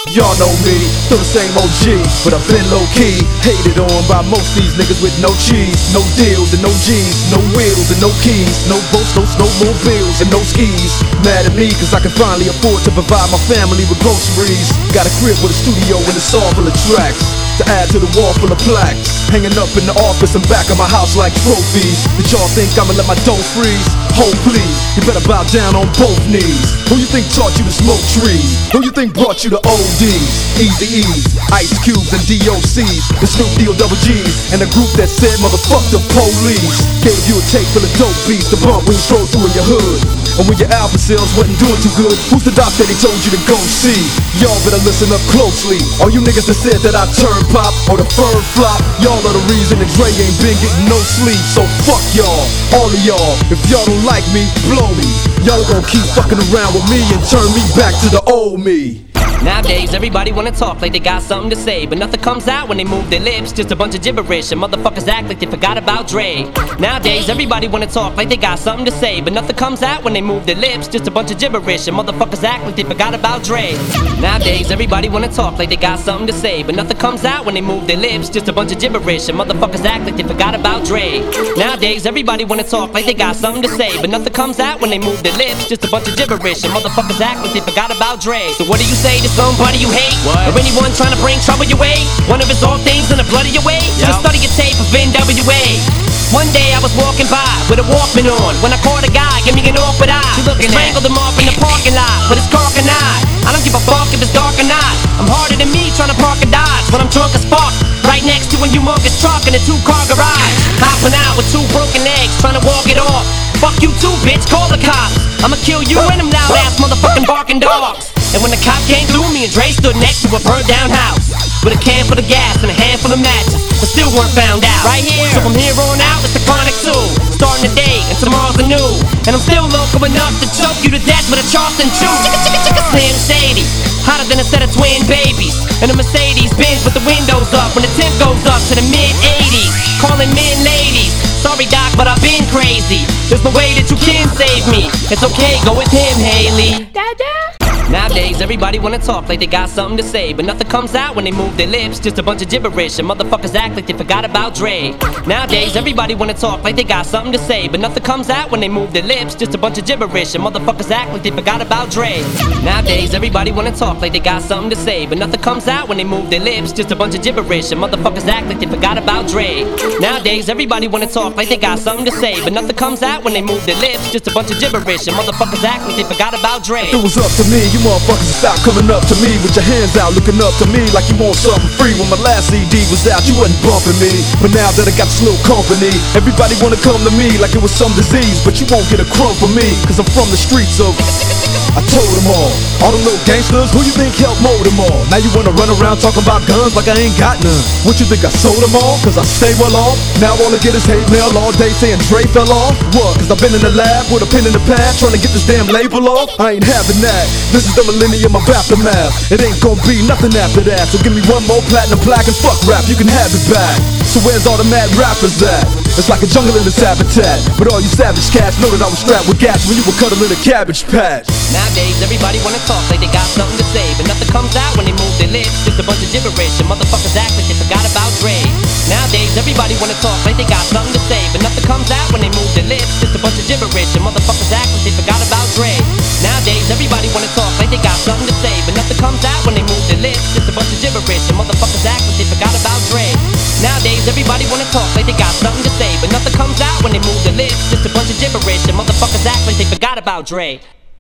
Y'all know me, still the same OG, but I've been low-key. Hated on by most these niggas with no cheese, no deals and no G's, no wheels and no keys, no boats, no snowmobiles and no skis. Mad at me cause I can finally afford to provide my family with groceries. Got a crib with a studio and a saw full of tracks to add to the wall full of plaques, hanging up in the office and back of my house like trophies. Did y'all think I'ma let my dough freeze? Hold please, you better bow down on both knees. Who you think taught you to smoke trees? Who you think brought you to ODs, Eazy-E's, Ice Cubes and DOCs, the Snoop Double G's, and the group that said motherfuck the police? Gave you a tape full of dope beats to bump when you stroll through in your hood. And when your album sales wasn't doing too good, who's the doc that he told you to go see? Y'all better listen up closely. All you niggas that said that I turn pop or the firm flop, y'all are the reason that Dre ain't been getting no sleep. So fuck y'all, all of y'all. If y'all don't like me, blow me. Y'all gon' keep fucking around with me and turn me back to the old me. Nowadays, everybody wanna talk like they got something to say, but nothing comes out when they move their lips, just a bunch of gibberish, and motherfuckers act like they forgot about Dre. Nowadays, everybody wanna talk like they got something to say, but nothing comes out when they move their lips, just a bunch of gibberish, and motherfuckers act like they forgot about Dre. Nowadays, everybody wanna talk like they got something to say, but nothing comes out when they move their lips, just a bunch of gibberish, and motherfuckers act like they forgot about Dre. Nowadays, everybody wanna talk like they got something to say, but nothing comes out when they move their lips, just a bunch of gibberish, and motherfuckers act like they forgot about Dre. So what do you say to somebody you hate? What? Or anyone trying to bring trouble your way? One of his old things in the blood of your way? Should've studied your tape of NWA. One day I was walking by with a Walkman on, when I caught a guy, give me an awkward eye. Strangled him off in the parking lot with his cork and eye. I don't give a fuck if it's dark or not. I'm harder than me trying to park a Dodge when I'm drunk as fuck, right next to a humongous truck in a 2-car garage. Hopping out with 2 broken legs, trying to walk it off. Fuck you too, bitch, call the cops. I'ma kill you and them loud ass motherfucking barking dogs. And when the cop came through, me and Dre stood next to a burned down house with a can full of gas and a handful of matches, but still weren't found out. Right here. So from here on out, it's the Chronic 2, starting today and tomorrow's a new. And I'm still local enough to choke you to death with a Charleston chew. Slim Shady, hotter than a set of twin babies, and a Mercedes Benz with the windows up when the temp goes up to the mid-80s. Calling men ladies, sorry doc, but I've been crazy. There's no way that you can save me. It's okay, go with him, Haley. Nowadays, everybody wanna talk like they got something to say, but nothing comes out when they move their lips, just a bunch of gibberish, and motherfuckers act like they forgot about Dre. Nowadays, everybody wanna talk like they got something to say, but nothing comes out when they move their lips, just a bunch of gibberish, and motherfuckers act like they forgot about Dre. Nowadays, everybody wanna talk like they got something to say, but nothing comes out when they move their lips, just a bunch of gibberish, and motherfuckers act like they forgot about Dre. Nowadays, everybody wanna talk like they got something to say, but nothing comes out when they move their lips, just a bunch of gibberish, and motherfuckers act like they forgot about Dre. If it was up to me, you motherfuckers stop coming up to me with your hands out, looking up to me like you want something free. When my last CD was out, you wasn't bumping me, but now that I got this little company, everybody wanna come to me like it was some disease, but you won't get a crumb from me, cause I'm from the streets of... I told them all them little gangsters, who you think helped mold them all? Now you wanna run around talking about guns like I ain't got none. What you think, I sold them all? Cause I stay well off? Now all I get is hate mail all day saying Dre fell off? What? Cause I've been in the lab with a pen in the pad trying to get this damn label off? I ain't having that. This is the millennium of aftermath. It ain't gonna be nothing after that. So give me one more platinum plaque and fuck rap, you can have it back. So where's all the mad rappers at? It's like a jungle in its habitat, but all you savage cats know that I was strapped with gas when you were cuddling a cabbage patch. Nowadays, everybody wanna talk like they got something to say, but nothing comes out when they move their lips, just a bunch of gibberish, and motherfuckers act like they forgot about Dre. Nowadays, everybody wanna talk like they got something to say, but nothing comes out when they move their lips, just a bunch of gibberish, and motherfuckers act like they forgot about Dre. Nowadays, everybody wanna talk like they got something to say, but nothing comes out when they move their lips, just a bunch of gibberish, and motherfuckers act like they forgot about Dre. Nowadays, everybody wanna talk like they got something to say, but nothing comes out when they move their lips, just a bunch of gibberish, and motherfuckers act like they forgot about Dre.